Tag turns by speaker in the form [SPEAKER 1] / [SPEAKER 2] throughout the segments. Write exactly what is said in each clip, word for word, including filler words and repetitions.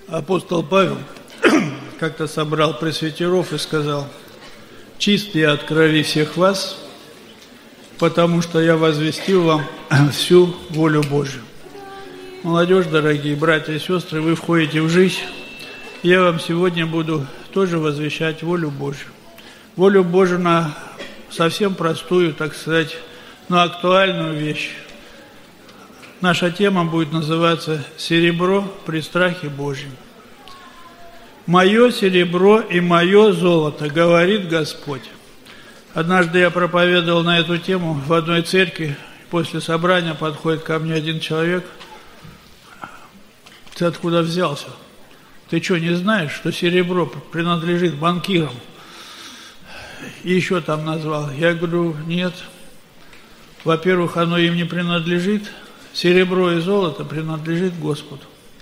[SPEAKER 1] Апостол Павел как-то собрал пресвитеров и сказал: «Чистые от крови всех вас, потому что я возвестил вам всю волю Божию». Молодежь, дорогие братья и сестры, вы входите в жизнь. Я вам сегодня буду тоже возвещать волю Божию. Волю Божию на совсем простую, так сказать, но актуальную вещь. Наша тема будет называться «Серебро при страхе Божьем». «Мое серебро и мое золото, говорит Господь». Однажды я проповедовал на эту тему в одной церкви. После собрания подходит ко мне один человек. «Ты откуда взялся? Ты что, не знаешь, что серебро принадлежит банкирам?» И еще там назвал. Я говорю: нет. Во-первых, оно им не принадлежит. Серебро и золото принадлежит Господу.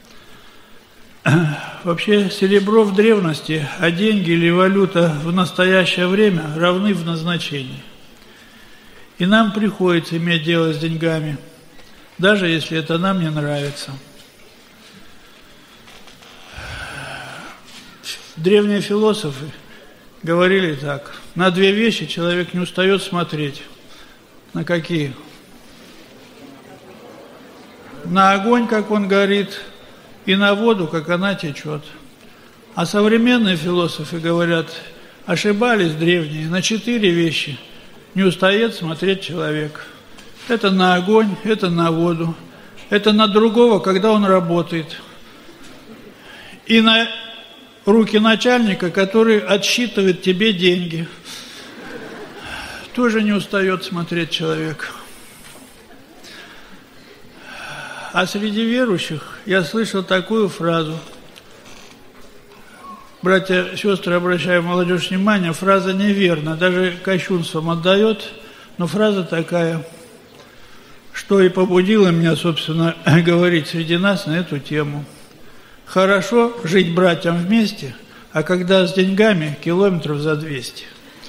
[SPEAKER 1] Вообще, серебро в древности, а деньги или валюта в настоящее время равны в назначении. И нам приходится иметь дело с деньгами, даже если это нам не нравится. Древние философы говорили так: на две вещи человек не устает смотреть. На какие? На огонь, как он горит, и на воду, как она течет. А современные философы говорят, ошибались древние, на четыре вещи не устает смотреть человек. Это на огонь, это на воду, это на другого, когда он работает, и на руки начальника, который отсчитывает тебе деньги. Тоже не устает смотреть человек. А среди верующих я слышал такую фразу. Братья, сестры, обращаю молодежь внимание, фраза неверна, даже кощунством отдает, но фраза такая, что и побудило меня, собственно, говорить среди нас на эту тему. Хорошо жить братьям вместе, а когда с деньгами километров за двести.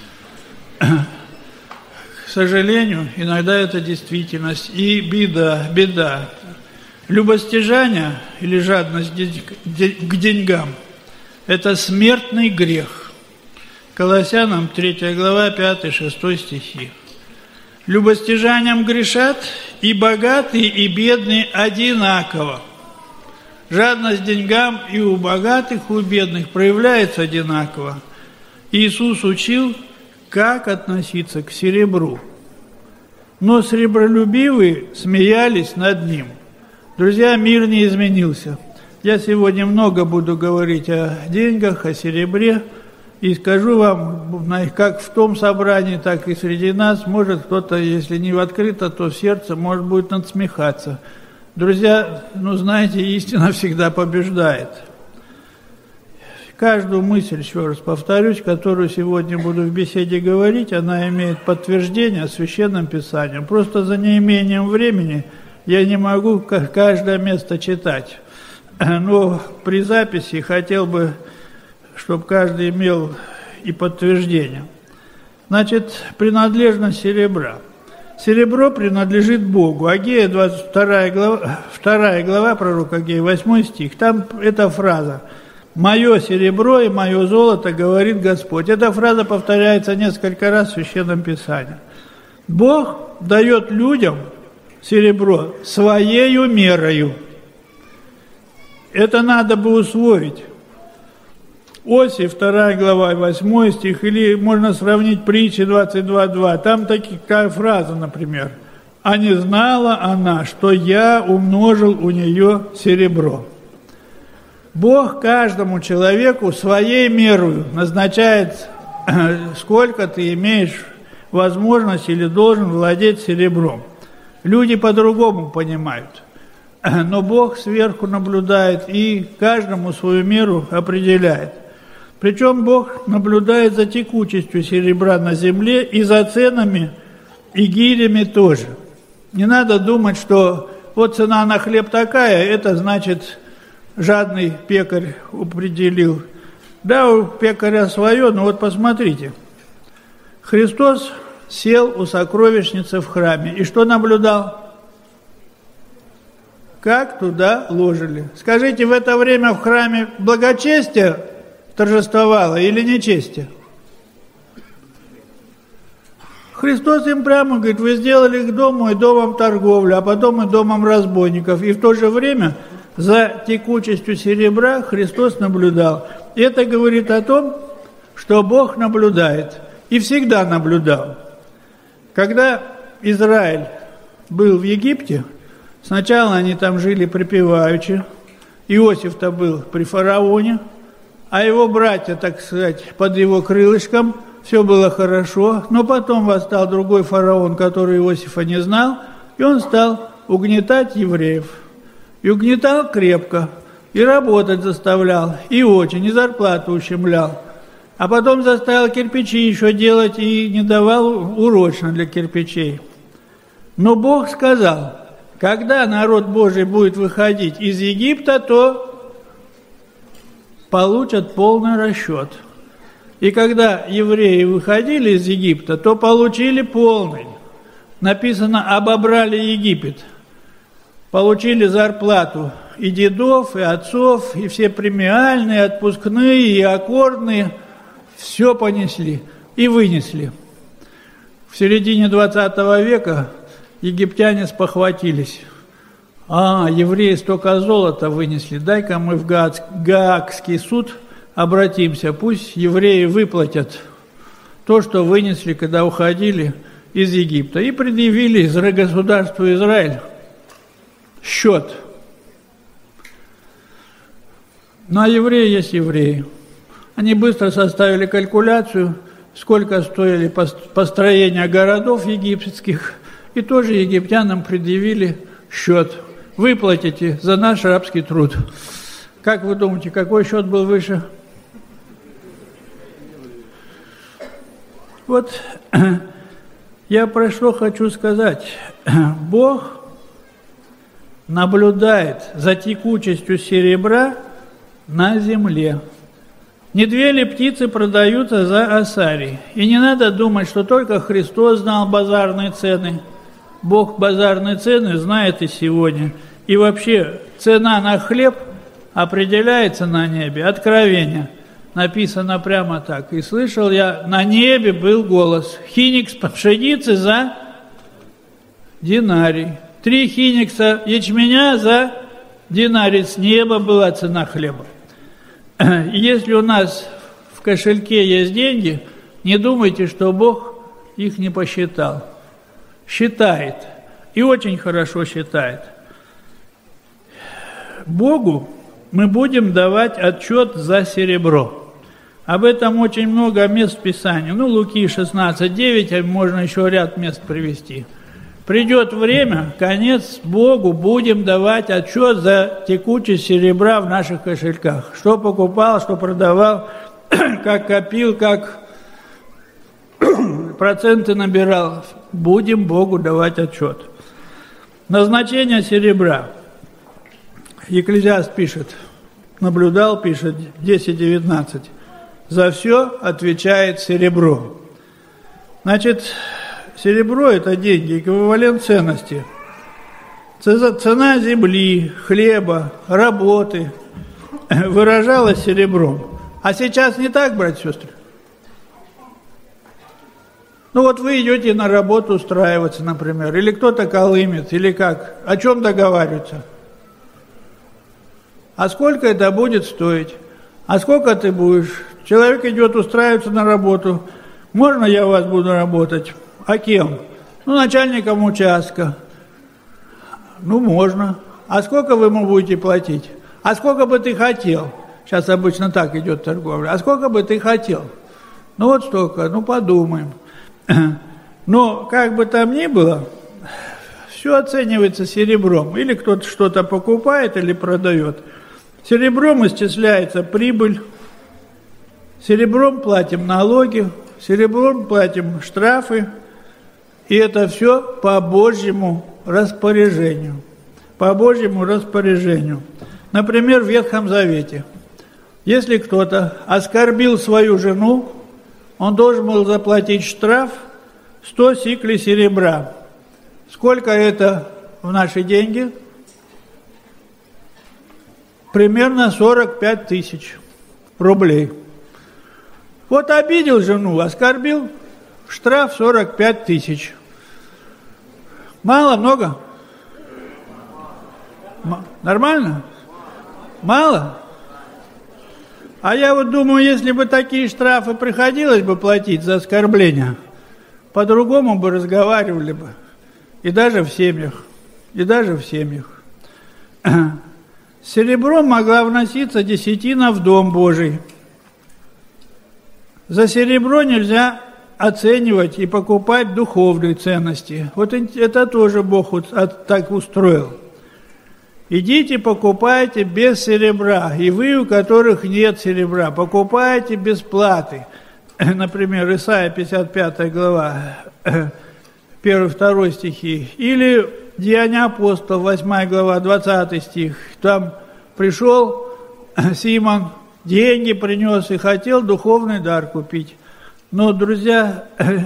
[SPEAKER 1] К сожалению, иногда это действительность и беда, беда. Любостяжание или жадность к деньгам – это смертный грех. Колоссянам третья глава, пятый-шестой стихи. Любостяжанием грешат и богатые, и бедные одинаково. Жадность к деньгам и у богатых, и у бедных проявляется одинаково. Иисус учил, как относиться к серебру. Но серебролюбивые смеялись над ним. Друзья, мир не изменился. Я сегодня много буду говорить о деньгах, о серебре. И скажу вам, как в том собрании, так и среди нас, может кто-то, если не в открыто, то в сердце, может будет надсмехаться. Друзья, ну знаете, истина всегда побеждает. Каждую мысль, еще раз повторюсь, которую сегодня буду в беседе говорить, она имеет подтверждение Священным Писанием. Просто за неимением времени я не могу каждое место читать. Но при записи хотел бы, чтобы каждый имел и подтверждение. Значит, принадлежность серебра. Серебро принадлежит Богу. Агея, двадцать вторая глава, вторая глава пророка Агея, восьмой стих. Там эта фраза: «Мое серебро и мое золото, говорит Господь». Эта фраза повторяется несколько раз в Священном Писании. Бог дает людям серебро своею мерою. Это надо бы усвоить. Осия, вторая глава, восьмой стих, или можно сравнить Притчи двадцать два два. Там такая фраза, например: «А не знала она, что я умножил у нее серебро». Бог каждому человеку своей мерою назначает, сколько ты имеешь возможность или должен владеть серебром. Люди по-другому понимают, но Бог сверху наблюдает и каждому свою меру определяет. Причем Бог наблюдает за текучестью серебра на земле и за ценами и гирями тоже. Не надо думать, что вот цена на хлеб такая, это значит жадный пекарь определил. Да, у пекаря свое, но вот посмотрите. Христос сел у сокровищницы в храме. И что наблюдал? как туда ложили. Скажите, в это время в храме благочестие торжествовало или нечестие? Христос им прямо говорит: вы сделали их домом и домом торговли, а потом и домом разбойников. И в то же время за текучестью серебра Христос наблюдал. И это говорит о том, что Бог наблюдает и всегда наблюдал. Когда Израиль был в Египте, сначала они там жили припеваючи, Иосиф-то был при фараоне, а его братья, так сказать, под его крылышком, все было хорошо, но потом восстал другой фараон, который Иосифа не знал, и он стал угнетать евреев. И угнетал крепко, и работать заставлял, и очень, и зарплату ущемлял. А потом заставил кирпичи еще делать и не давал урочно для кирпичей. Но Бог сказал, когда народ Божий будет выходить из Египта, то получат полный расчет. И когда евреи выходили из Египта, то получили полный. Написано, обобрали Египет. Получили зарплату и дедов, и отцов, и все премиальные, отпускные, и аккордные. Все понесли и вынесли. В середине двадцатого века египтяне спохватились. А, евреи столько золота вынесли, дай-ка мы в Гаагский суд обратимся, пусть евреи выплатят то, что вынесли, когда уходили из Египта. И предъявили государству Израиль счет. Ну, а евреи есть евреи. Они быстро составили калькуляцию, сколько стоили построения городов египетских, и тоже египтянам предъявили счет. Выплатите за наш рабский труд. Как вы думаете, какой счет был выше? Вот я про что хочу сказать. Бог наблюдает за текучестью серебра на земле. Не две ли птицы продаются за осарий? И не надо думать, что только Христос знал базарные цены. Бог базарные цены знает и сегодня. И вообще цена на хлеб определяется на небе. Откровение. Написано прямо так. И слышал я, на небе был голос. Хиникс пшеницы за динарий. Три хиникса ячменя за динарий. С неба была цена хлеба. И если у нас в кошельке есть деньги, не думайте, что Бог их не посчитал. Считает. И очень хорошо считает. Богу мы будем давать отчет за серебро. Об этом очень много мест в Писании. Ну, Луки шестнадцать девять, можно еще ряд мест привести. Придет время, конец, Богу будем давать отчет за текучесть серебра в наших кошельках. Что покупал, что продавал, как копил, как проценты набирал. Будем Богу давать отчет. Назначение серебра. Екклезиаст пишет, наблюдал, пишет, десять девятнадцать. За все отвечает серебро. Значит, серебро – это деньги, эквивалент ценности. Цена земли, хлеба, работы выражалась серебром. А сейчас не так, братья и сестры? Ну вот вы идете на работу устраиваться, например, или кто-то колымет, или как? О чем договариваются? А сколько это будет стоить? А сколько ты будешь? Человек идет устраиваться на работу. Можно я у вас буду работать? А кем? Ну, начальником участка. Ну, можно. А сколько вы ему будете платить? А сколько бы ты хотел? Сейчас обычно так идет торговля. А сколько бы ты хотел? Ну, вот столько. Ну, подумаем. Но, как бы там ни было, все оценивается серебром. Или кто-то что-то покупает, или продает. Серебром исчисляется прибыль. Серебром платим налоги. Серебром платим штрафы. И это все по Божьему распоряжению. По Божьему распоряжению. Например, в Ветхом Завете. Если кто-то оскорбил свою жену, он должен был заплатить штраф сто сиклей серебра. Сколько это в наши деньги? примерно сорок пять тысяч рублей. Вот обидел жену, оскорбил, штраф сорок пять тысяч. Мало, много? М- нормально? Мало? А я вот думаю, если бы такие штрафы приходилось бы платить за оскорбление, по-другому бы разговаривали бы. И даже в семьях. И даже в семьях. Серебром могла вноситься десятина в Дом Божий. За серебро нельзя оценивать и покупать духовные ценности. Вот это тоже Бог вот так устроил. Идите, покупайте без серебра, и вы, у которых нет серебра, покупайте без платы. Например, Исайя пятьдесят пятая глава, первый-второй стихи. Или Деяния апостолов, восьмая глава, двадцатый стих. Там пришел Симон, деньги принес и хотел духовный дар купить. Но, друзья,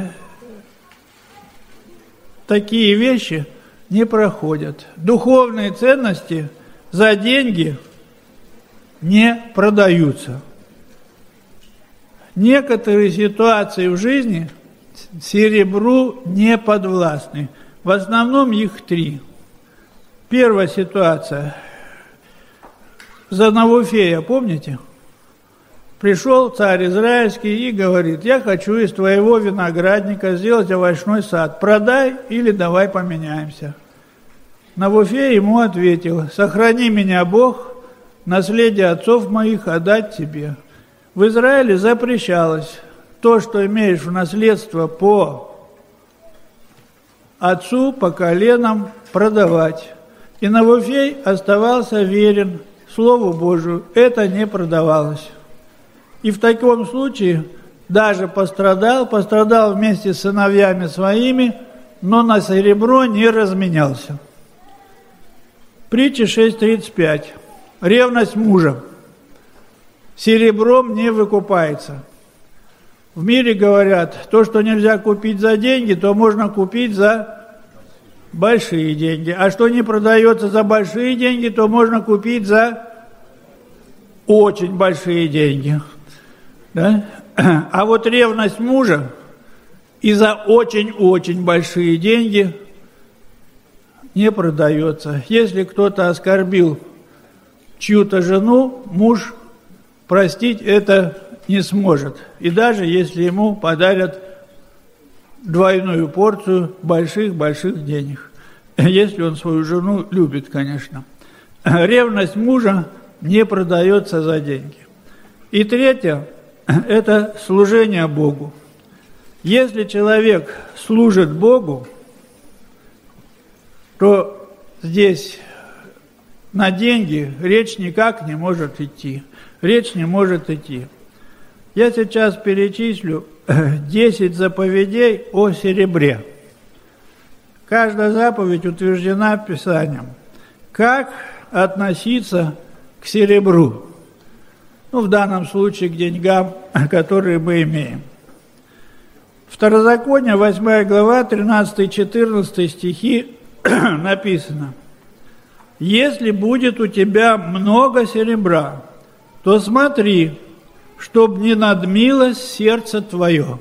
[SPEAKER 1] такие вещи не проходят. Духовные ценности за деньги не продаются. Некоторые ситуации в жизни серебру не подвластны. В основном их три. Первая ситуация. За Навуфея, помните? Пришел царь израильский и говорит: я хочу из твоего виноградника сделать овощной сад. Продай или давай поменяемся. Навуфей ему ответил: сохрани меня, Бог, наследие отцов моих отдать тебе. В Израиле запрещалось то, что имеешь в наследство по отцу, по коленам, продавать. И Навуфей оставался верен Слову Божию. Это не продавалось. И в таком случае даже пострадал, пострадал вместе с сыновьями своими, но на серебро не разменялся. Притча шесть тридцать пять. Ревность мужа. Серебром не выкупается. В мире говорят, то, что нельзя купить за деньги, то можно купить за большие деньги. А что не продается за большие деньги, то можно купить за очень большие деньги. Да? А вот ревность мужа и за очень-очень большие деньги не продается. Если кто-то оскорбил чью-то жену, муж простить это не сможет. И даже если ему подарят двойную порцию больших-больших денег. Если он свою жену любит, конечно. Ревность мужа не продается за деньги. И третье – это служение Богу. Если человек служит Богу, то здесь на деньги речь никак не может идти. Речь не может идти. Я сейчас перечислю десять заповедей о серебре. Каждая заповедь утверждена Писанием. Как относиться к серебру? Ну, в данном случае к деньгам, которые мы имеем. Второзаконие, восьмая глава, тринадцатый-четырнадцатый стихи написано: «Если будет у тебя много серебра, то смотри, чтоб не надмилось сердце твое».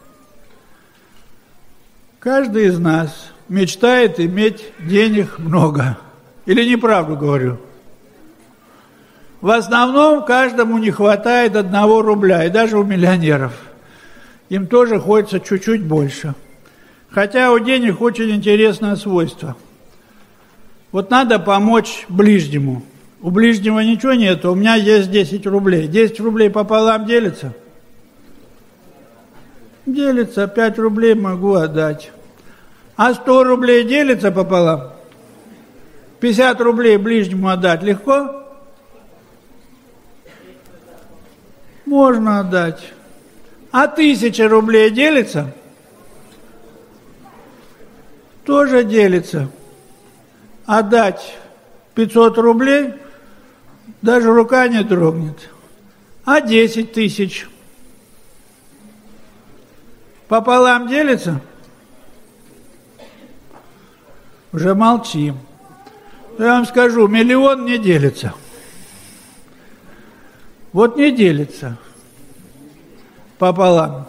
[SPEAKER 1] Каждый из нас мечтает иметь денег много. Или неправду говорю? В основном каждому не хватает одного рубля, и даже у миллионеров. Им тоже хочется чуть-чуть больше. Хотя у денег очень интересное свойство. Вот надо помочь ближнему. У ближнего ничего нет, у меня есть десять рублей. десять рублей пополам делится? Делится, пять рублей могу отдать. А сто рублей делится пополам? пятьдесят рублей ближнему отдать легко? Можно отдать. А тысяча рублей делится? Тоже делится. Отдать пятьсот рублей даже рука не дрогнет. А десять тысяч пополам делится? Уже молчим. Я вам скажу, миллион не делится. Вот не делится пополам.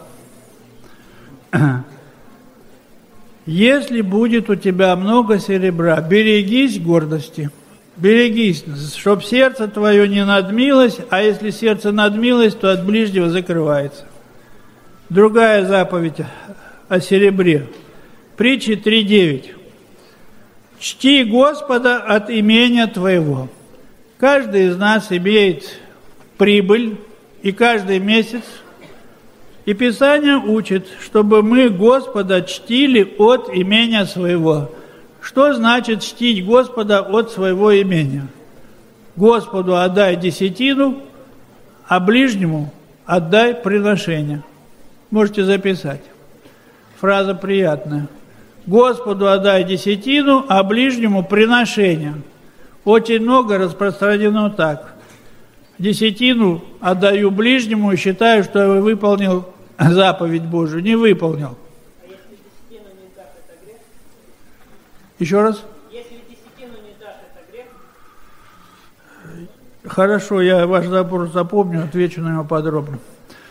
[SPEAKER 1] Если будет у тебя много серебра, берегись гордости, берегись, чтоб сердце твое не надмилось, а если сердце надмилось, то от ближнего закрывается. Другая заповедь о серебре. Притчи три девять. Чти Господа от имения твоего. Каждый из нас имеет прибыль, и каждый месяц. И Писание учит, чтобы мы Господа чтили от имения своего. Что значит чтить Господа от своего имения? Господу отдай десятину, а ближнему отдай приношение. Можете записать. Фраза приятная. Господу отдай десятину, а ближнему приношение. Очень много распространено так. Десятину отдаю ближнему и считаю, что я выполнил заповедь Божию. Не выполнил.
[SPEAKER 2] А если десятину не дашь, это грех?
[SPEAKER 1] Еще раз?
[SPEAKER 2] Если десятину не дашь, это грех?
[SPEAKER 1] Хорошо, я ваш вопрос запомню, отвечу на него подробно.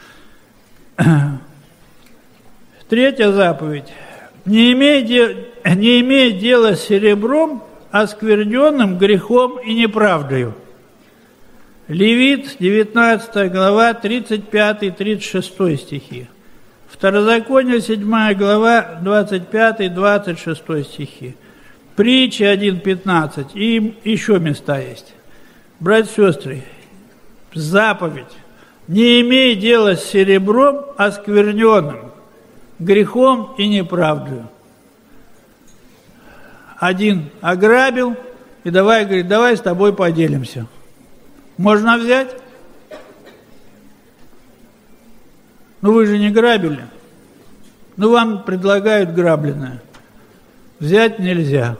[SPEAKER 1] Третья заповедь. Не имей, де... не имей дела с серебром, оскверненным грехом и неправдою. Левит, девятнадцатая глава, тридцать пятый тридцать шестой стихи. Второзаконие, седьмая глава, двадцать пятый двадцать шестой стихи. Притчи один пятнадцать. И еще места есть. Братья и сестры, заповедь. Не имей дела с серебром, оскверненным грехом и неправдою. Один ограбил, и давай, говорит, давай с тобой поделимся. Можно взять? Ну вы же не грабили. Ну вам предлагают грабленное. Взять нельзя.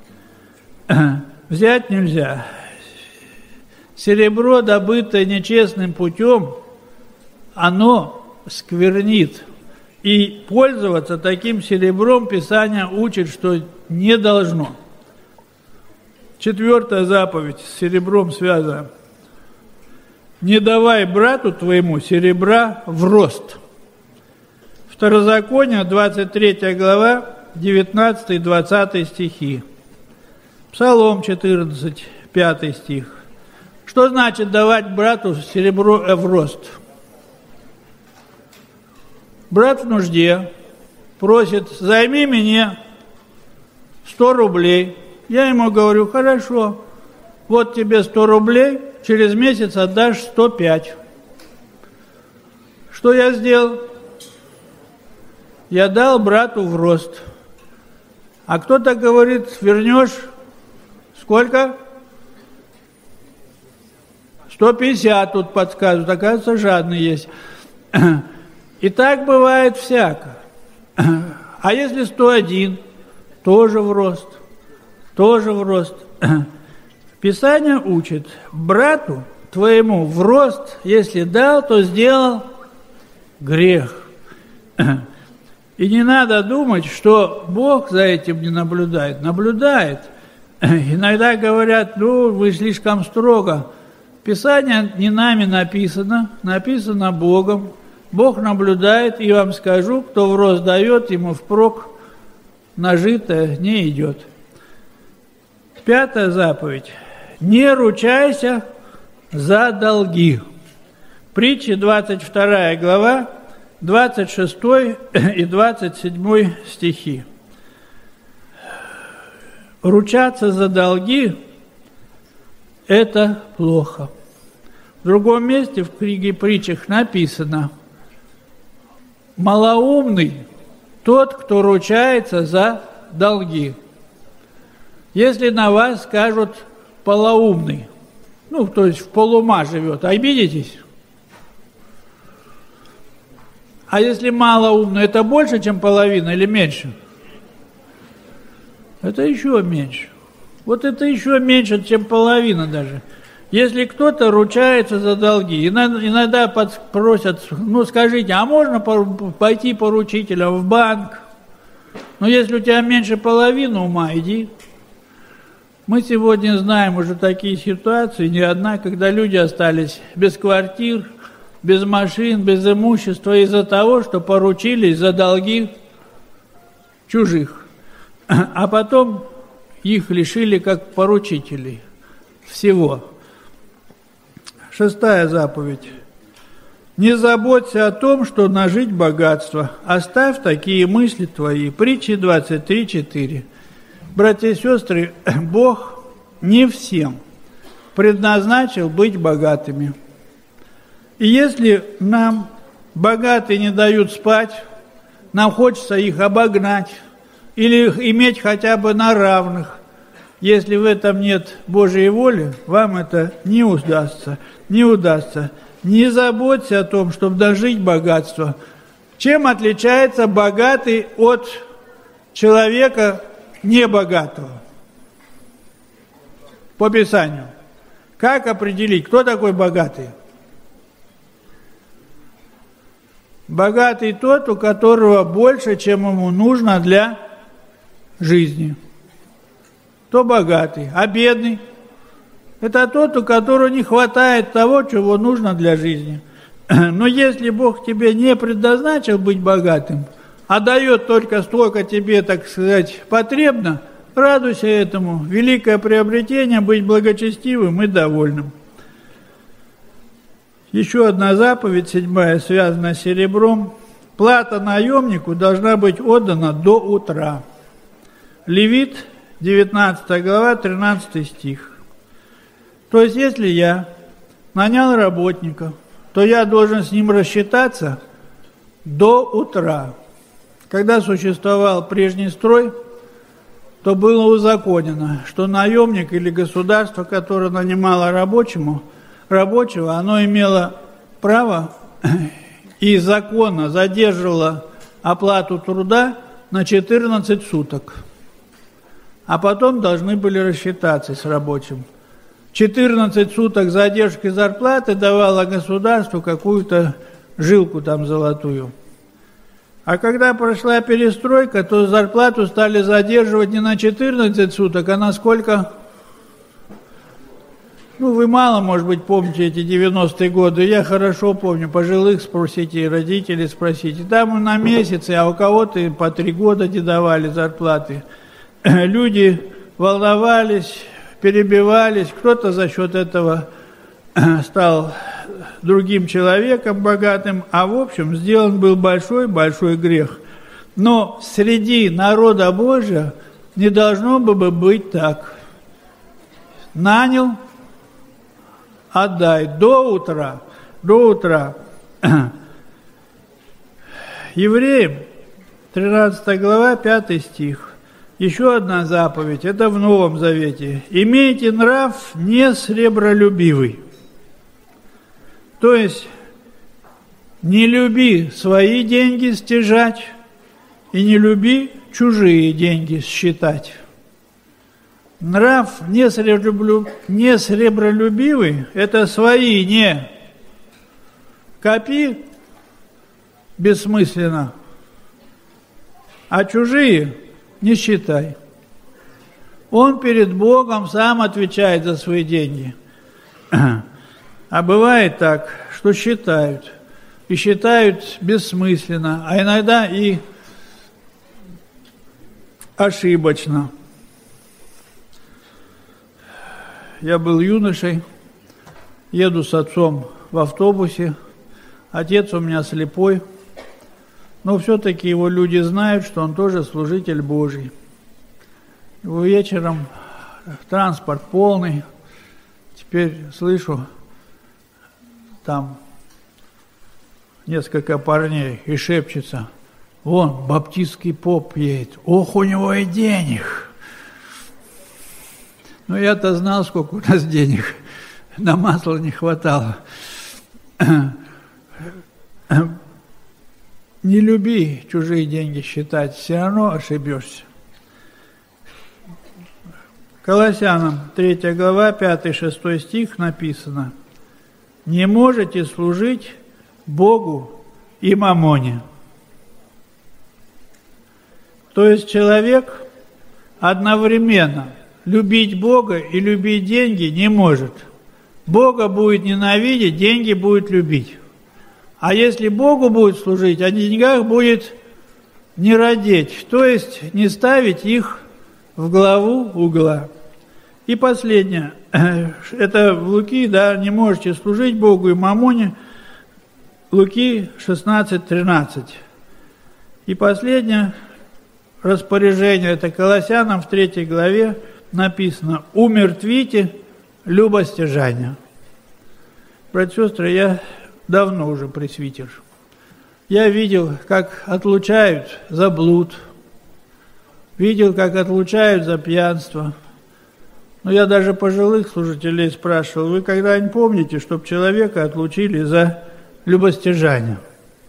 [SPEAKER 1] Взять нельзя. Серебро, добытое нечестным путем, оно сквернит. И пользоваться таким серебром Писание учит, что не должно. Четвертая заповедь с серебром связана. Не давай брату твоему серебра в рост. Второзаконие, двадцать третья глава, девятнадцатый двадцатый стихи. Псалом четырнадцать, пятый стих. Что значит давать брату серебро в рост? Брат в нужде просит, займи мне сто рублей. Я ему говорю, хорошо, вот тебе сто рублей, через месяц отдашь сто пять. Что я сделал? Я дал брату в рост. А кто-то говорит, вернешь сколько? сто пятьдесят тут подсказывают, оказывается, жадный есть. И так бывает всяко. А если сто один, тоже в рост, тоже в рост. Писание учит, брату твоему в рост, если дал, то сделал грех. И не надо думать, что Бог за этим не наблюдает. Наблюдает. Иногда говорят, ну, вы слишком строго. Писание не нами написано, написано Богом. Бог наблюдает, и вам скажу, кто в рост дает, ему впрок нажитое не идет. Пятая заповедь. Не ручайся за долги. Притчи, двадцать вторая глава, двадцать шестой и двадцать седьмой стихи. Ручаться за долги – это плохо. В другом месте в книге притчах написано: малоумный тот, кто ручается за долги. Если на вас скажут полоумный, ну, то есть в полума живет, обидитесь? А если малоумный, это больше, чем половина или меньше? Это еще меньше. Вот это еще меньше, чем половина даже. Если кто-то ручается за долги, иногда просят, ну скажите, а можно пойти поручителем в банк? Но если у тебя меньше половины ума, иди. Мы сегодня знаем уже такие ситуации, не одна, когда люди остались без квартир, без машин, без имущества из-за того, что поручились за долги чужих. А потом их лишили как поручителей всего. Шестая заповедь. Не заботься о том, что нажить богатство. Оставь такие мысли твои. Притчи двадцать три четыре. Братья и сестры, Бог не всем предназначил быть богатыми. И если нам богатые не дают спать, нам хочется их обогнать или иметь хотя бы на равных. Если в этом нет Божьей воли, вам это не удастся. Не удастся. Не заботься о том, чтобы дожить богатство. Чем отличается богатый от человека небогатого? По Писанию. Как определить, кто такой богатый? Богатый тот, у которого больше, чем ему нужно для жизни. То богатый. А бедный? Это тот, у которого не хватает того, чего нужно для жизни. Но если Бог тебе не предназначил быть богатым, а дает только столько тебе, так сказать, потребно, радуйся этому. Великое приобретение — быть благочестивым и довольным. Еще одна заповедь, седьмая, связана с серебром. Плата наемнику должна быть отдана до утра. Левит, девятнадцатая глава, тринадцатый стих. То есть, если я нанял работника, то я должен с ним рассчитаться до утра. Когда существовал прежний строй, то было узаконено, что наемник или государство, которое нанимало рабочему, рабочего, оно имело право и законно задерживало оплату труда на четырнадцать суток. А потом должны были рассчитаться с рабочим. четырнадцать суток задержки зарплаты давало государству какую-то жилку там золотую. А когда прошла перестройка, то зарплату стали задерживать не на четырнадцать суток, а на сколько? Ну, вы мало, может быть, помните эти девяностые годы. Я хорошо помню. Пожилых спросите, родителей спросите. Там на месяцы, а у кого-то по три года не давали зарплаты. Люди волновались, перебивались. Кто-то за счет этого стал другим человеком богатым, а в общем сделан был большой-большой грех. Но среди народа Божия не должно бы быть так. Нанял, отдай до утра, до утра. Евреям, тринадцатая глава, пятый стих. Еще одна заповедь, это в Новом Завете. «Имейте нрав не сребролюбивый». То есть, не люби свои деньги стяжать и не люби чужие деньги считать. Нрав не сребролюбивый – это свои не копи бессмысленно, а чужие не считай. Он перед Богом сам отвечает за свои деньги. А бывает так, что считают, и считают бессмысленно, а иногда и ошибочно. Я был юношей, еду с отцом в автобусе, отец у меня слепой, но все-таки его люди знают, что он тоже служитель Божий. Вечером транспорт полный, теперь слышу, там несколько парней и шепчется: вон, баптистский поп едет, ох, у него и денег. Но я-то знал, сколько у нас денег, на масло не хватало. Не люби чужие деньги считать, все равно ошибешься. Колоссянам, третья глава, пятый-шестой стих написано: «Не можете служить Богу и мамоне». То есть человек одновременно любить Бога и любить деньги не может. Бога будет ненавидеть, деньги будет любить. А если Богу будет служить, о деньгах будет не родить, то есть не ставить их в главу угла. И последнее, это в Луки, да, не можете служить Богу и мамоне, Луки шестнадцать тринадцать. И последнее распоряжение, это Колоссянам в третьей главе написано: «Умертвите любостяжание». Братья и сестры, я давно уже пресвитер. Я видел, как отлучают за блуд, видел, как отлучают за пьянство. Но я даже пожилых служителей спрашивал: вы когда-нибудь помните, чтобы человека отлучили за любостяжание?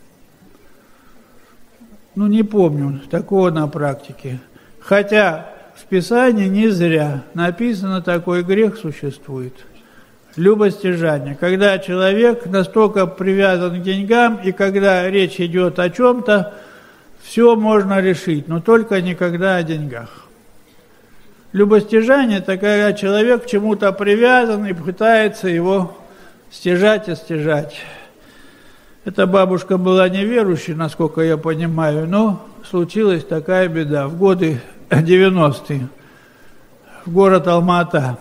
[SPEAKER 1] Ну, не помню такого на практике. Хотя в Писании не зря написано, такой грех существует. Любостяжание. Когда человек настолько привязан к деньгам, и когда речь идет о чем-то, все можно решить, но только никогда о деньгах. Любостяжание – это когда человек к чему-то привязан и пытается его стяжать и стяжать. Эта бабушка была неверующей, насколько я понимаю, но случилась такая беда. В годы девяностые в город Алма-Ата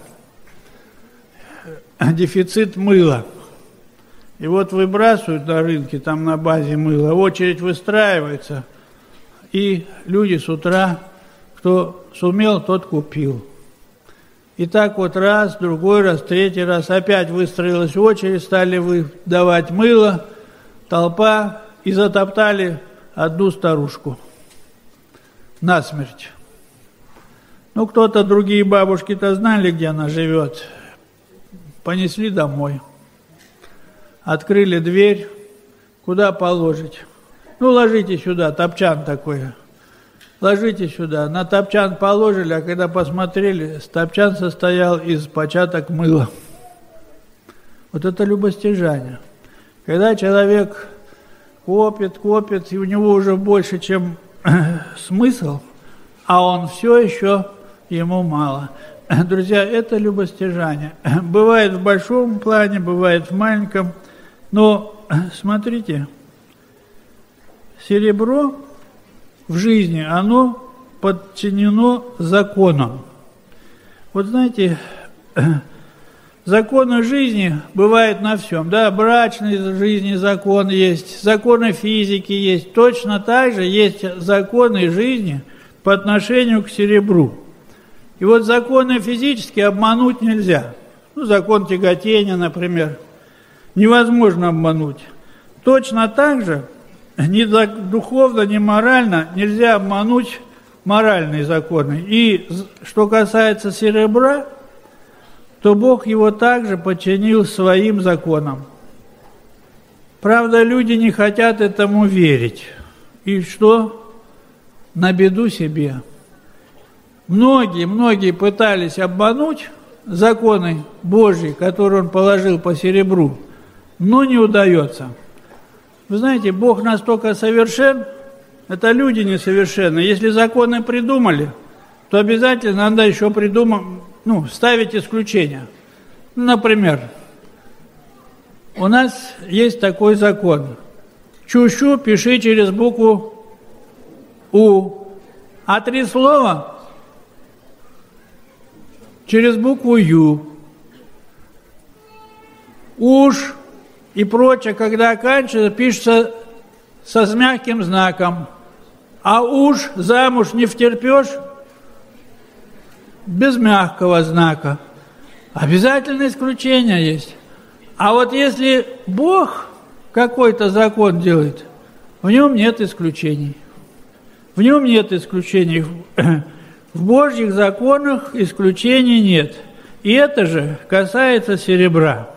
[SPEAKER 1] дефицит мыла. И вот выбрасывают на рынке, там на базе мыла, очередь выстраивается, и люди с утра, кто сумел, тот купил. И так вот раз, другой раз, третий раз, опять выстроилась очередь, стали выдавать мыло, толпа, и затоптали одну старушку насмерть. Ну, кто-то, другие бабушки-то знали, где она живет. Понесли домой. Открыли дверь. Куда положить? Ну, ложите сюда, топчан такой. Ложите сюда. На топчан положили, а когда посмотрели, топчан состоял из початок мыла. Вот это любостяжание. Когда человек копит, копит, и у него уже больше, чем смысл, а он все еще, ему мало. Друзья, это любостяжание. Бывает в большом плане, бывает в маленьком. Но смотрите, серебро в жизни, оно подчинено законам. Вот знаете, законы жизни бывают на всем, да, брачной жизни закон есть, законы физики есть, точно так же есть законы жизни по отношению к серебру. И вот законы физически обмануть нельзя. Ну, закон тяготения, например, невозможно обмануть. Точно так же ни духовно, ни морально нельзя обмануть моральные законы. И что касается серебра, то Бог его также подчинил своим законам. Правда, люди не хотят этому верить. И что? На беду себе. Многие, многие пытались обмануть законы Божьи, которые Он положил по серебру, но не удается. Вы знаете, Бог настолько совершен, это люди несовершенны. Если законы придумали, то обязательно надо еще придумать, ну, ставить исключения. Например, у нас есть такой закон. Чущу пиши через букву У, а три слова через букву Ю. Уж и прочее, когда оканчивается, пишется со с мягким знаком. А уж замуж не втерпешь, без мягкого знака. Обязательно исключение есть. А вот если Бог какой-то закон делает, в нем нет исключений. В нем нет исключений. В Божьих законах исключений нет. И это же касается серебра.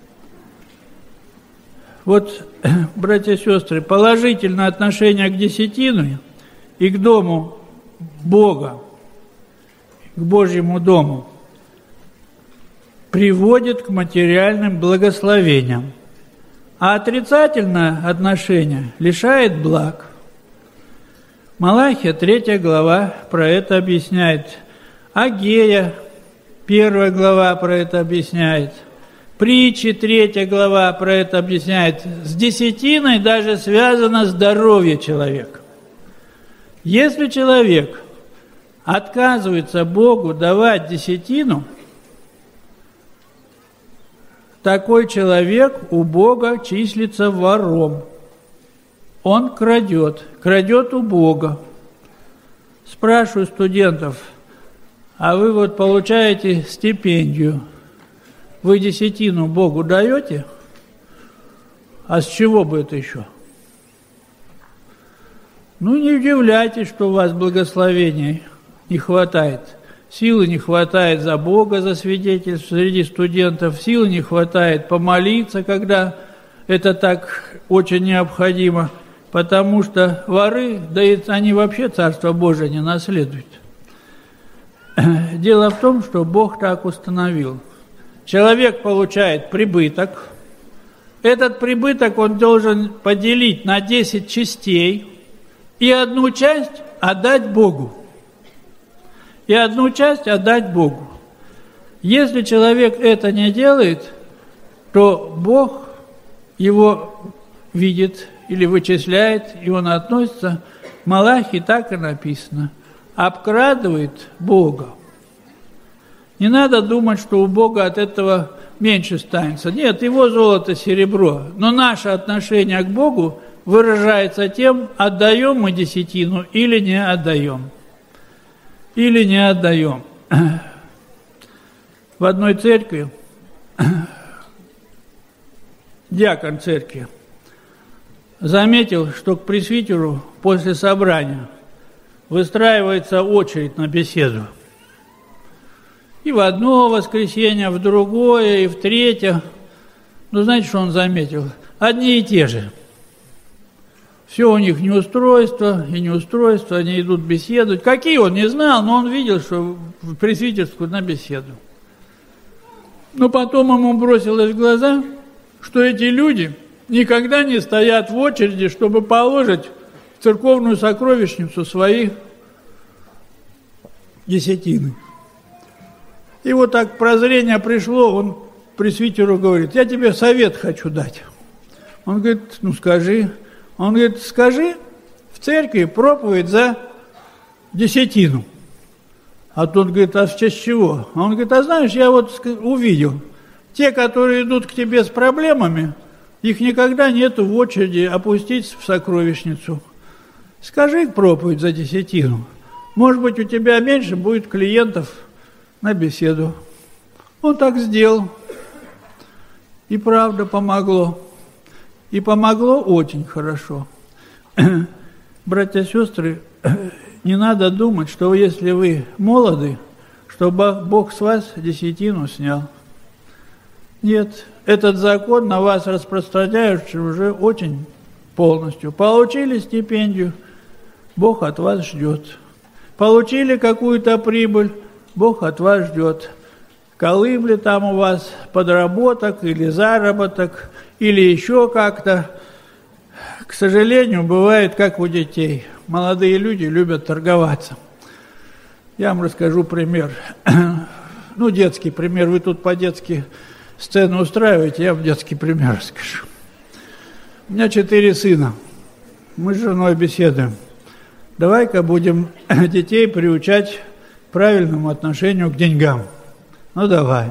[SPEAKER 1] Вот, братья и сестры, положительное отношение к десятине и к дому Бога, к Божьему дому, приводит к материальным благословениям, а отрицательное отношение лишает благ. Малахия, третья глава, про это объясняет. Агея, первая глава про это объясняет. Притчи, третья глава про это объясняет. С десятиной даже связано здоровье человека. Если человек отказывается Богу давать десятину, такой человек у Бога числится вором. Он крадет, крадет у Бога. Спрашиваю студентов, а вы вот получаете стипендию, вы десятину Богу даете? А с чего бы это еще? Ну, не удивляйтесь, что у вас благословений не хватает. Силы не хватает за Бога, за свидетельство среди студентов. Силы не хватает помолиться, когда это так очень необходимо. Потому что воры, да и они вообще Царство Божие не наследуют. Дело в том, что Бог так установил. Человек получает прибыток. Этот прибыток он должен поделить на десять частей и одну часть отдать Богу. И одну часть отдать Богу. Если человек это не делает, то Бог его видит или вычисляет, и он относится, в Малахии так и написано, обкрадывает Бога. Не надо думать, что у Бога от этого меньше станется. Нет, его золото, серебро. Но наше отношение к Богу выражается тем, отдаем мы десятину или не отдаем. Или не отдаем. В одной церкви диакон церкви заметил, что к пресвитеру после собрания выстраивается очередь на беседу. И в одно воскресенье, в другое, и в третье. Ну, знаете, что он заметил? Одни и те же. Все у них неустройство и неустройство, они идут беседовать. Какие он не знал, но он видел, что в пресвитерскую на беседу. Но потом ему бросилось в глаза, что эти люди никогда не стоят в очереди, чтобы положить в церковную сокровищницу свои десятины. И вот так прозрение пришло, он пресвитеру говорит, я тебе совет хочу дать. Он говорит, ну скажи. Он говорит, скажи в церкви проповедь за десятину. А тот говорит, а в честь чего? Он говорит, а знаешь, я вот увидел, те, которые идут к тебе с проблемами, их никогда нету в очереди опустить в сокровищницу. Скажи проповедь за десятину. Может быть, у тебя меньше будет клиентов на беседу. Он так сделал. И правда помогло. И помогло очень хорошо. Братья и сестры, не надо думать, что если вы молоды, что Бог с вас десятину снял. Нет, этот закон на вас распространяется уже очень полностью. Получили стипендию, Бог от вас ждет. Получили какую-то прибыль, Бог от вас ждет. Колым ли там у вас подработок или заработок, или еще как-то. К сожалению, бывает, как у детей. Молодые люди любят торговаться. Я вам расскажу пример. Ну, детский пример. Вы тут по-детски сцену устраиваете, я вам детский пример расскажу. У меня четыре сына. Мы с женой беседуем. Давай-ка будем детей приучать к правильному отношению к деньгам. Ну, давай.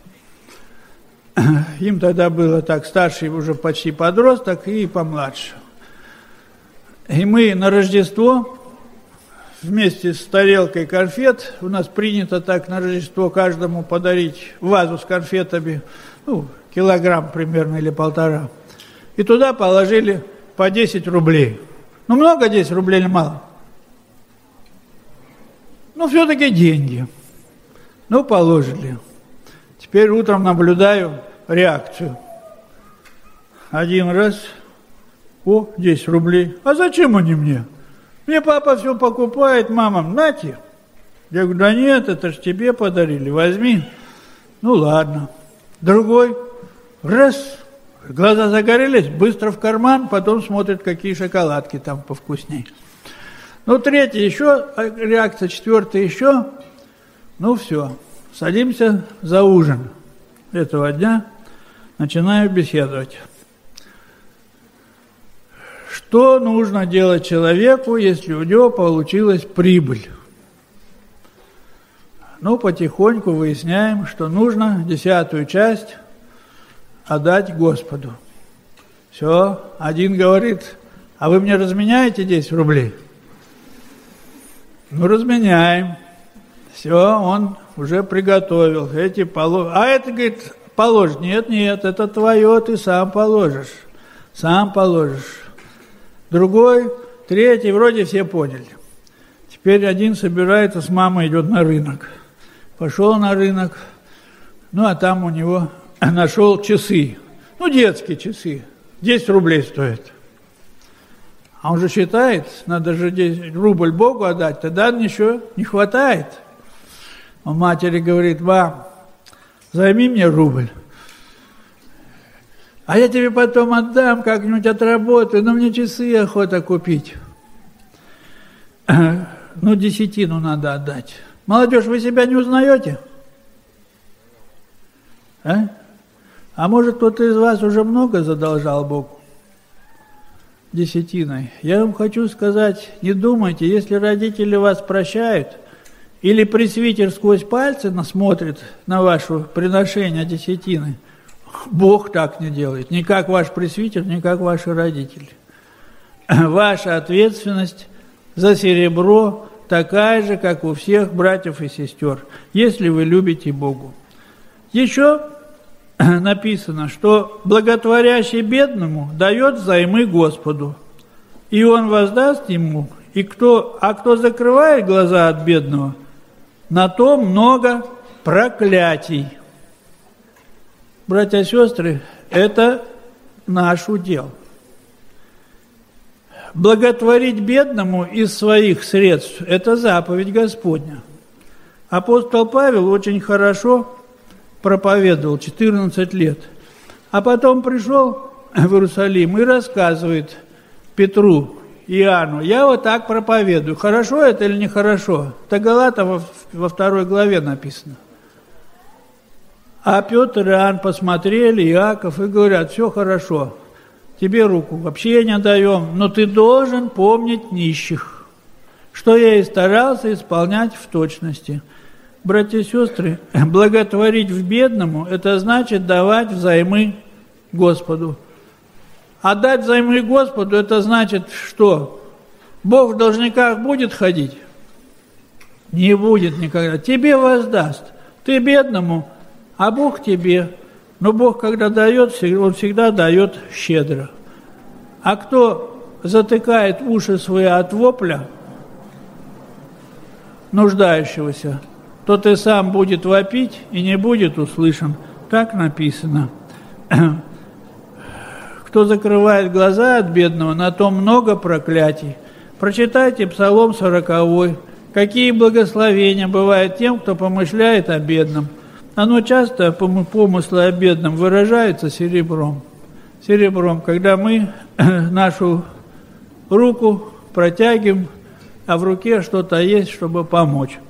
[SPEAKER 1] Им тогда было так, старший уже почти подросток и помладше. И мы на Рождество вместе с тарелкой конфет, у нас принято так на Рождество каждому подарить вазу с конфетами, ну, килограмм примерно или полтора. И туда положили по десять рублей. Ну, много десять рублей или мало? Ну, все-таки деньги. Ну, положили. Теперь утром наблюдаю реакцию. Один раз, о, десять рублей. А зачем они мне? Мне папа все покупает, мама, нате. Я говорю, да нет, это ж тебе подарили, возьми. Ну, ладно. Другой, раз, глаза загорелись, быстро в карман, потом смотрит, какие шоколадки там повкуснее. Ну, третий еще, реакция, четвертый еще. Ну, все. Садимся за ужин этого дня, начинаю беседовать. Что нужно делать человеку, если у него получилась прибыль? Ну, потихоньку выясняем, что нужно десятую часть отдать Господу. Все, один говорит, а вы мне разменяете десять рублей? Ну, разменяем. Все, он уже приготовил. Эти полож... А это, говорит, положь. Нет, нет, это твое, ты сам положишь. Сам положишь. Другой, третий, вроде все поняли. Теперь один собирается, с мамой идет на рынок. Пошел на рынок, ну, а там у него нашел часы. Ну, детские часы. десять рублей стоят. А он же считает, надо же десять рубль Богу отдать, тогда ничего не хватает. Он матери говорит, мам, займи мне рубль. А я тебе потом отдам, как-нибудь отработаю, но мне часы охота купить. Ну, десятину надо отдать. Молодежь, вы себя не узнаете? А? А может, кто-то из вас уже много задолжал Богу? Десятиной. Я вам хочу сказать, не думайте, если родители вас прощают, или пресвитер сквозь пальцы смотрит на ваше приношение десятины, Бог так не делает. Ни как ваш пресвитер, ни как ваши родители. Ваша ответственность за серебро такая же, как у всех братьев и сестер, если вы любите Богу. Еще написано, что благотворящий бедному дает взаймы Господу, и он воздаст ему, и кто, а кто закрывает глаза от бедного, на то много проклятий. Братья и сестры, это наш удел. Благотворить бедному из своих средств – это заповедь Господня. Апостол Павел очень хорошо проповедовал четырнадцать лет, а потом пришел в Иерусалим и рассказывает Петру, Иоанну, я вот так проповедую, хорошо это или нехорошо? Это Галатам во второй главе написано. А Петр и Иоанн посмотрели, Иаков, и говорят, все хорошо, тебе руку вообще не даем, но ты должен помнить нищих, что я и старался исполнять в точности. Братья и сестры, благотворить в бедному, это значит давать взаймы Господу. А дать взаймы Господу, это значит, что Бог в должниках будет ходить? Не будет никогда. Тебе воздаст. Ты бедному, а Бог тебе. Но Бог, когда дает, Он всегда дает щедро. А кто затыкает уши свои от вопля нуждающегося, тот и сам будет вопить и не будет услышан. Так написано. Кто закрывает глаза от бедного, на том много проклятий. Прочитайте Псалом сороковой. Какие благословения бывают тем, кто помышляет о бедном. Оно часто, помыслы о бедном, выражается серебром. Серебром, когда мы нашу руку протягиваем, а в руке что-то есть, чтобы помочь.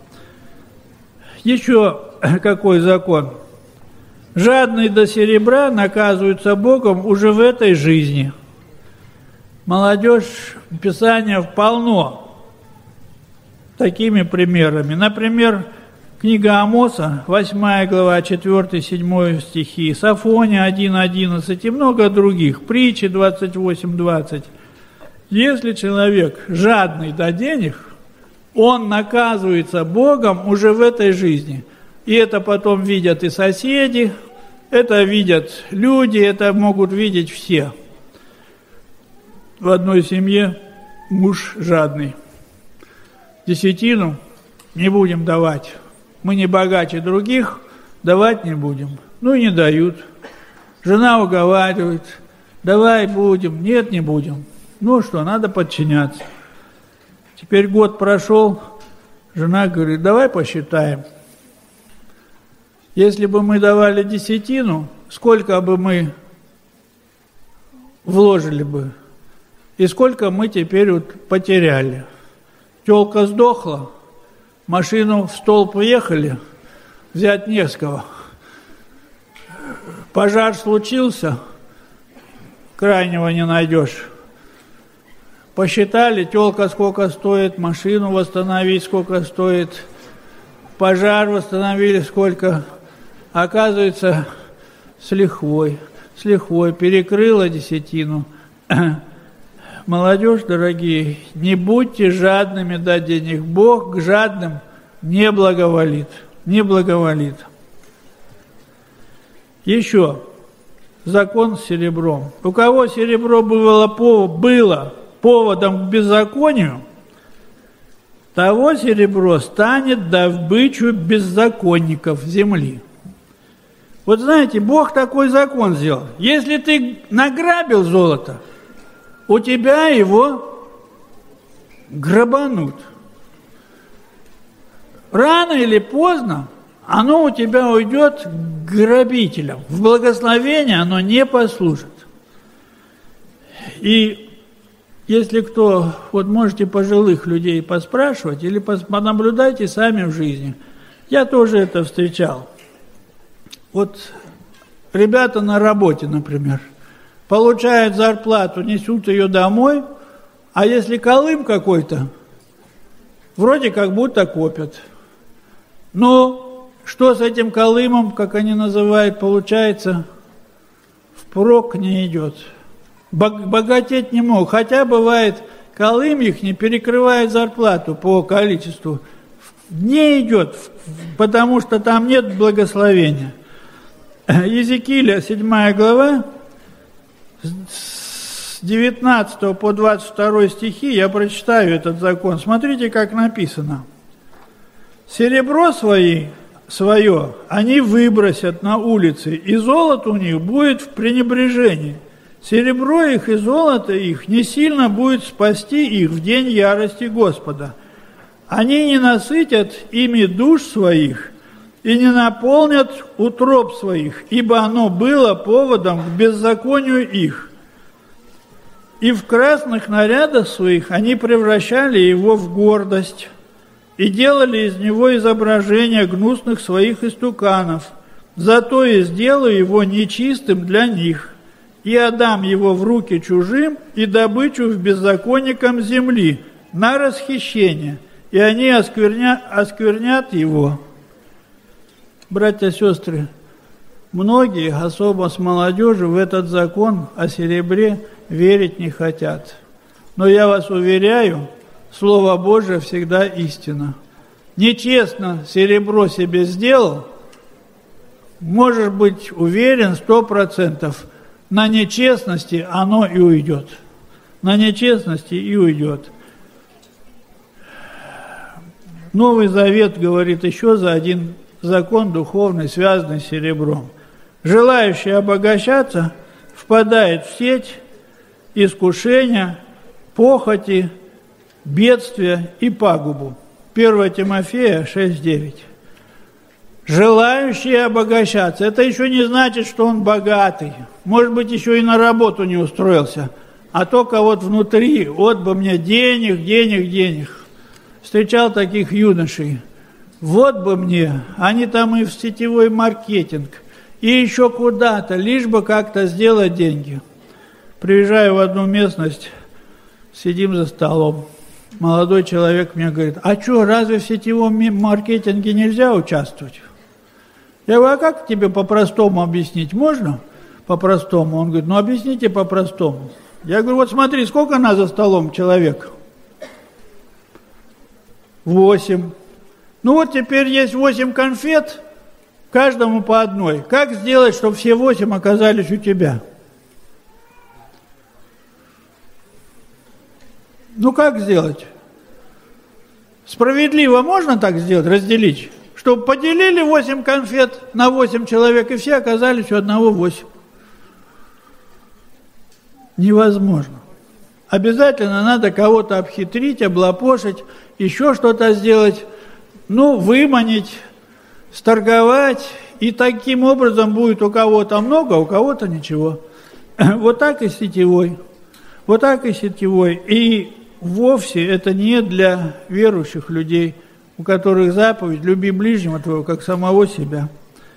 [SPEAKER 1] Еще какой закон? Жадные до серебра наказываются Богом уже в этой жизни. Молодежь, Писания полно такими примерами. Например, книга Амоса, восьмая глава, четыре-седьмой стихи, Софония один одиннадцать и много других, Притчи двадцать восемь двадцать. Если человек жадный до денег, он наказывается Богом уже в этой жизни. И это потом видят и соседи, это видят люди, это могут видеть все. В одной семье муж жадный. Десятину не будем давать. Мы не богаче других, давать не будем. Ну и не дают. Жена уговаривает, давай будем, нет, не будем. Ну что, надо подчиняться. Теперь год прошел, жена говорит, давай посчитаем. Если бы мы давали десятину, сколько бы мы вложили бы, и сколько мы теперь вот потеряли. Тёлка сдохла, машину в столб уехали, взять не с кого. Пожар случился, крайнего не найдешь. Посчитали, тёлка сколько стоит, машину восстановить сколько стоит, пожар восстановили сколько. Оказывается, с лихвой, с лихвой перекрыла десятину. Молодежь, дорогие, не будьте жадными дать денег. Бог к жадным не благоволит, не благоволит. Еще закон с серебром. У кого серебро было, было поводом к беззаконию, того серебро станет добычу беззаконников земли. Вот знаете, Бог такой закон сделал. Если ты награбил золото, у тебя его грабанут. Рано или поздно оно у тебя уйдет к грабителям. В благословение оно не послужит. И если кто, вот можете пожилых людей поспрашивать или понаблюдайте сами в жизни. Я тоже это встречал. Вот ребята на работе, например, получают зарплату, несут ее домой, а если колым какой-то, вроде как будто копят. Но что с этим колымом, как они называют, получается, впрок не идет. Богатеть не мог. Хотя бывает, колым их не перекрывает зарплату по количеству. Не идет, потому что там нет благословения. Иезекииля, седьмая глава, с девятнадцатого по двадцать второй стихи, я прочитаю этот закон. Смотрите, как написано. «Серебро свои, свое они выбросят на улицы, и золото у них будет в пренебрежении. Серебро их и золото их не сильно будет спасти их в день ярости Господа. Они не насытят ими душ своих и не наполнят утроб своих, ибо оно было поводом к беззаконию их. И в красных нарядах своих они превращали его в гордость и делали из него изображения гнусных своих истуканов. Зато и сделаю его нечистым для них, и отдам его в руки чужим, и добычу в беззаконникам земли на расхищение, и они оскверня, осквернят его». Братья и сестры, многие, особо с молодежью, в этот закон о серебре верить не хотят. Но я вас уверяю, Слово Божие всегда истина. Нечестно серебро себе сделал, можешь быть уверен сто процентов, на нечестности оно и уйдет. На нечестности и уйдет. Новый Завет говорит еще за один закон духовный, связанный с серебром. Желающий обогащаться впадает в сеть искушения, похоти, бедствия и пагубу. первое Тимофея шесть девять. Желающий обогащаться. Это еще не значит, что он богатый. Может быть, еще и на работу не устроился. А только вот внутри, вот бы мне денег, денег, денег. Встречал таких юношей. Вот бы мне, они там и в сетевой маркетинг, и еще куда-то, лишь бы как-то сделать деньги. Приезжаю в одну местность, сидим за столом. Молодой человек мне говорит: а что, разве в сетевом маркетинге нельзя участвовать? Я говорю: а как тебе по-простому объяснить? Можно по-простому? Он говорит: ну объясните по-простому. Я говорю: вот смотри, сколько нас за столом человек? Восемь. Ну вот теперь есть восемь конфет, каждому по одной. Как сделать, чтобы все восемь оказались у тебя? Ну как сделать? Справедливо можно так сделать, разделить? Чтобы поделили восемь конфет на восемь человек, и все оказались у одного восемь. Невозможно. Обязательно надо кого-то обхитрить, облапошить, еще что-то сделать, ну, выманить, сторговать, и таким образом будет у кого-то много, а у кого-то ничего. Вот так и сетевой. Вот так и сетевой. И вовсе это не для верующих людей. у которых заповедь «люби ближнего твоего, как самого себя».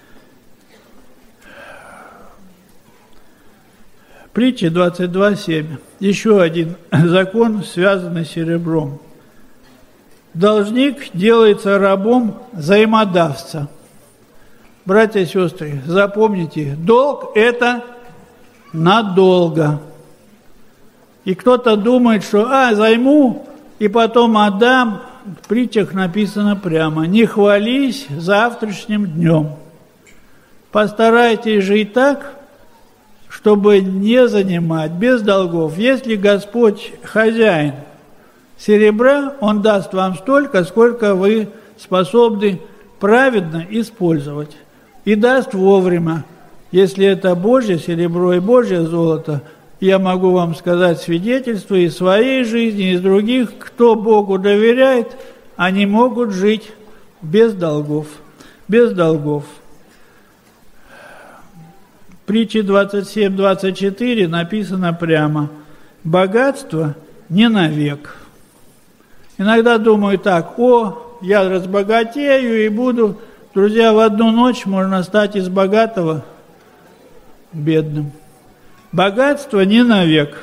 [SPEAKER 1] Притча двадцать два семь. Еще один закон, связанный с серебром. Должник делается рабом взаимодавца. Братья и сестры, запомните, долг – это надолго. И кто-то думает, что «а, займу и потом отдам». В притчах написано прямо: «Не хвались завтрашним днем». Постарайтесь жить так, чтобы не занимать без долгов. Если Господь хозяин серебра, Он даст вам столько, сколько вы способны праведно использовать. И даст вовремя. Если это Божье серебро и Божье золото, я могу вам сказать свидетельство из своей жизни, из других, кто Богу доверяет, они могут жить без долгов. Без долгов. В притче двадцать семь двадцать четыре написано прямо: богатство не навек. Иногда думаю так: о, я разбогатею и буду... Друзья, в одну ночь можно стать из богатого бедным. Богатство не навек.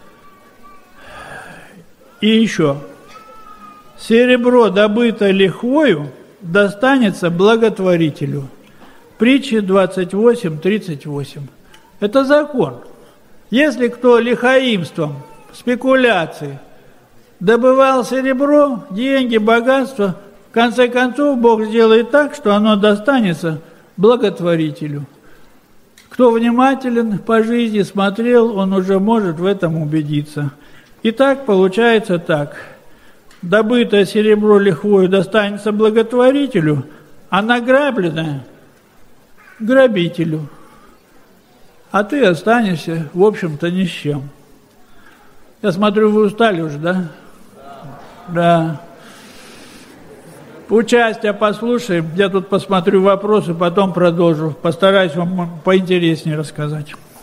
[SPEAKER 1] И еще. Серебро, добытое лихвою, достанется благотворителю. Притча двадцать восемь тридцать восемь. Это закон. Если кто лихаимством, спекуляцией добывал серебро, деньги, богатство, в конце концов Бог сделает так, что оно достанется благотворителю. Кто внимателен по жизни, смотрел, он уже может в этом убедиться. Итак, получается так. Добытое серебро лихвою достанется благотворителю, а награбленное – грабителю. А ты останешься, в общем-то, ни с чем. Я смотрю, вы устали уже, да? Да. Участие послушаем. Я тут посмотрю вопросы, потом продолжу. Постараюсь вам поинтереснее рассказать.